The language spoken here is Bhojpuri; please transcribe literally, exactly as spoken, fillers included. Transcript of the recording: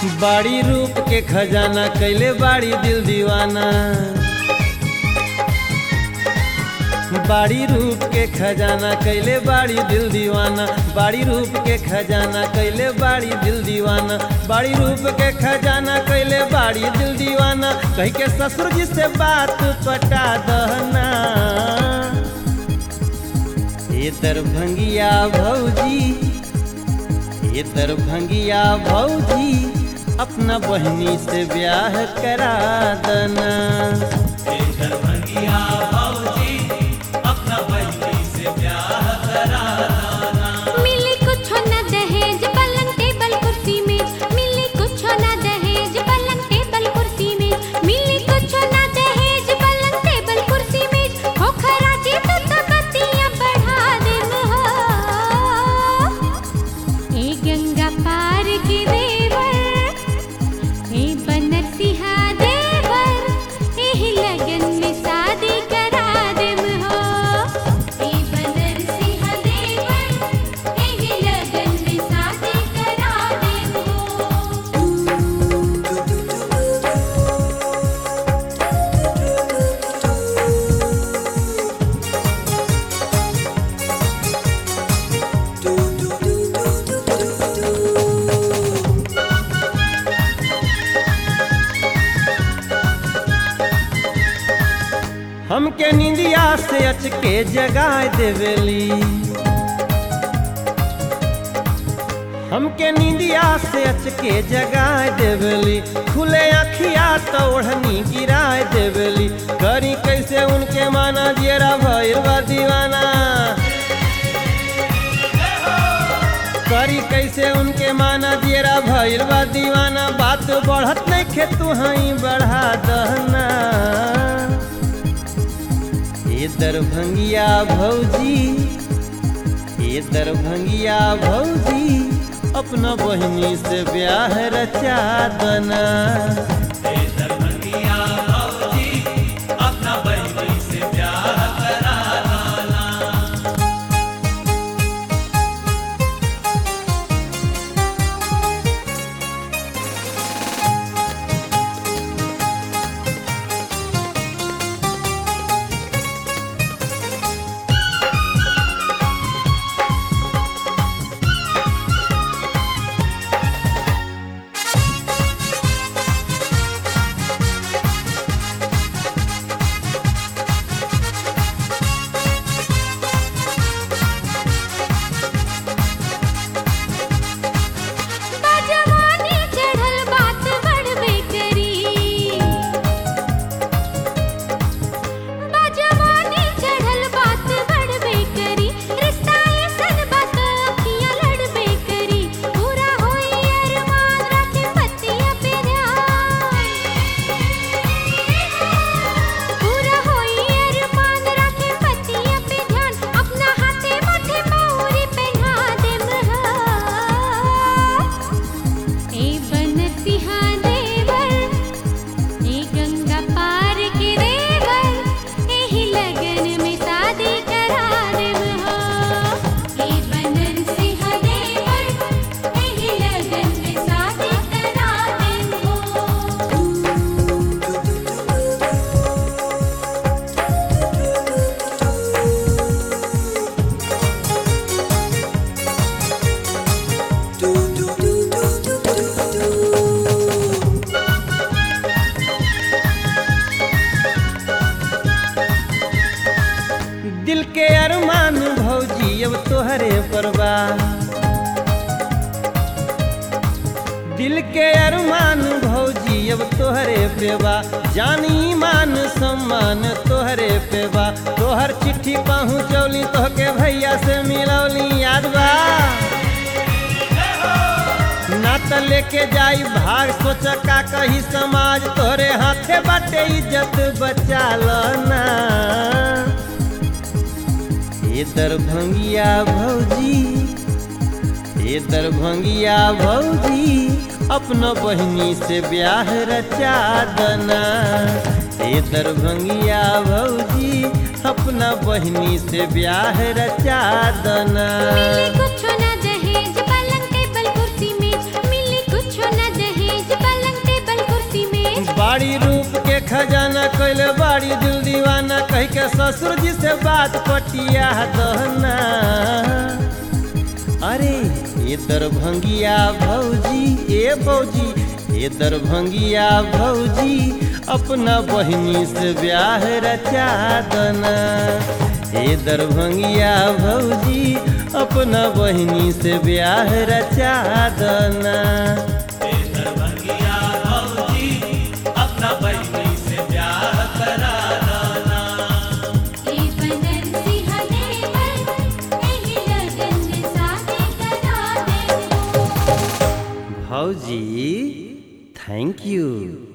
बाड़ी रूप के खजाना कैले बाड़ी दिल दीवाना। बाड़ी रूप के खजाना कैले बाड़ी दिल दीवाना। बाड़ी रूप के खजाना कैले बाड़ी दिल दीवाना। बाड़ी रूप के खजाना कैले बाड़ी दिल दीवाना। कह के ससुर जी से बात पटा दहना। ये दरभंगिया भौजी, ये दरभंगिया भौजी, अपना बहनी से ब्याह करा देना। ये दरभंगिया भौजी, अपना बहनी से ब्याह करा देना। मिली कुछ न दहेज पलंग टेबल कुर्सी में। मिली कुछ न दहेज पलंग टेबल कुर्सी में। मिली कुछ न दहेज पलंग टेबल कुर्सी में। हो खराजी तो तो बत्तियां बढ़ा देन हो। ए गंगा पार के देवर, ए बनरसिंहा देवर, एही लगन में शादी करा देम हो। ए बनरसिंहा देवर, एही लगन में शादी करा देम हो। हमके निंदिया से अचके जगाए देवेली। हमके निंदिया से अचके जगाए देवेली। खुले अखिया तो ओढ़नी गिराए देवेली। करी कैसे उनके माना जेरा भइल बा दीवाना। करी कैसे उनके माना जेरा भइल बा दीवाना। बात बढ़त नहीं खे तू हई बढ़ा दहना। ये दरभंगिया भौजी, ये दरभंगिया भौजी, अपना बहनी से ब्याह रचा देना। ये दरभंगिया भौजी, अपना बहनी से ब्याह करा देना। बाजवानी चढ़ल बात बढ़बे करी। बाजवानी चढ़ल बात बढ़बे करी। रिश्ता ऐसन बात अखियां लड़बे करी। पूरा होई अरमान रखे पतिया पे ध्यान। पूरा होई अरमान रखे पतिया पे ध्यान। अपना हाथे माथे मौरी पहना देम हो। ए बनरसिंहा देवर, ए गंगा पार के देवर, एही लगन में शादी करा देम हो। ए बनरसिंहा देवर, एही लगन में शादी करा देम हो। दिल के अरमान भौजी अब तोहरे परवा। दिल के अरमान भौजी अब तोहरे पेवा। जानी मान सम्मान तोहरे पेवा। तोहर चिट्ठी पहुँचौली तोहके भैया से मिलौली याद बा। ना त लेके जाई भाग सोच का कही समाज। तोहरे हाथे बाटे इज्जत बचा लना। ये दरभंगिया भौजी, ये दरभंगिया भौजी, अपना बहनी से ब्याह रचा देना। ये दरभंगिया भौजी, अपना बहनी से ब्याह रचा देना। मिली कुछ न दहेज पलंग टेबल कुर्सी में। मिली कुछ न दहेज ससुर जी से बात पटिया दहना। अरे ये दरभंगिया भौजी ए भौजी, ये दरभंगिया भौजी अपना बहिनी से ब्याह रचा दना। ये दरभंगिया भौजी अपना बहिनी से ब्याह रचा दना। ए दरभंगिया भौजी अपना बहिनी से ब्याह करा दाना। ए बनरसी हदेवर एही लगन में शादी करा देबो। भौजी थैंक यू।